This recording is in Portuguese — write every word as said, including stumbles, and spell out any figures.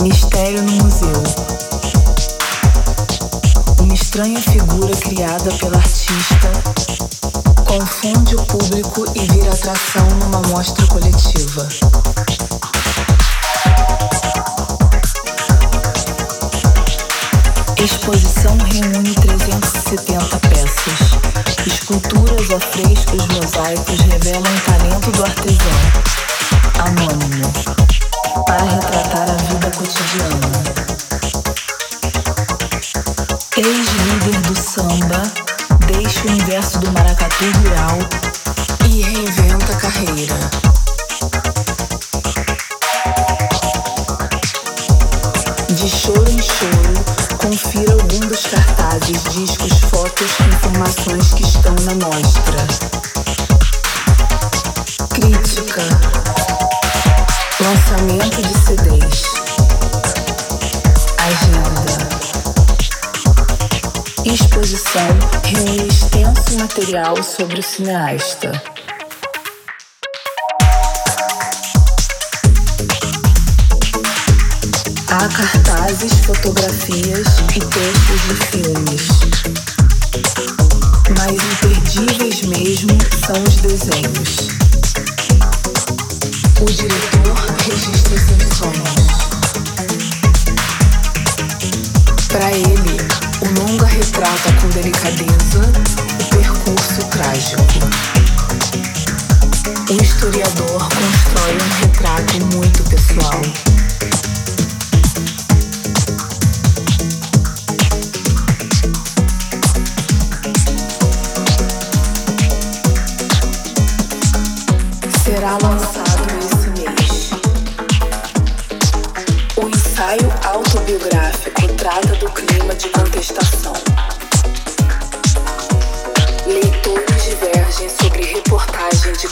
Mistério no museu. Uma estranha figura criada pela artista confunde o público e vira atração numa mostra coletiva. Exposição reúne trezentas e setenta peças. Esculturas, afrescos, mosaicos revelam o talento do artesão, anônimo, para retratar a vida cotidiana. Ex-líder do samba, deixa o universo do maracatu rural e reinventa a carreira. De choro em choro, confira algum dos cartazes, discos, fotos e informações que estão na mostra. Crítica. Lançamento de C Ds. Agenda. Exposição reúne extenso material sobre o cineasta. Há cartazes, fotografias e textos de filmes. Mas imperdíveis mesmo são os desenhos. O diretor registra seus sonhos. Para ele, o longa retrata com delicadeza o percurso trágico. O historiador constrói um retrato muito pessoal. Será lançado esse mês. O ensaio autobiográfico trata do clima de contestação. Leitores divergem sobre reportagem de